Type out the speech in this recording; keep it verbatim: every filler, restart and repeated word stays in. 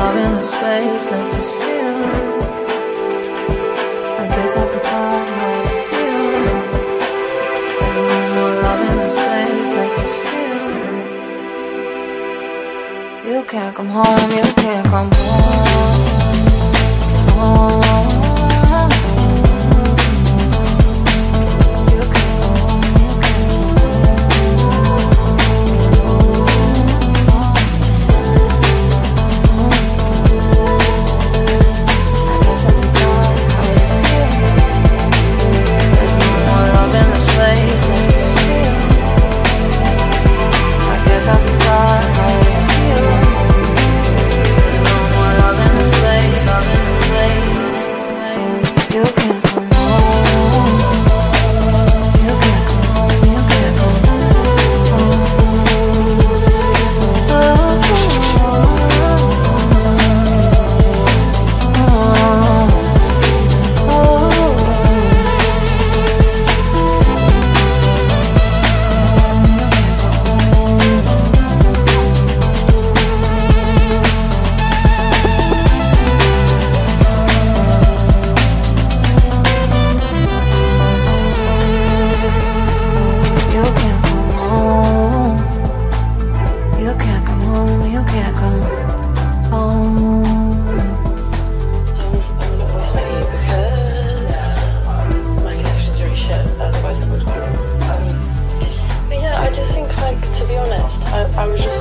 love in the space left to steal. I guess I forgot how to feel. There's no more love in the space left to steal. You can't come home, you can't come home. home. I forgot how to feel. There's no more love in the space, love in the space, love in the space. You can't come home. You can't come home. You can't come home. Oh, oh, oh, oh, oh. I was just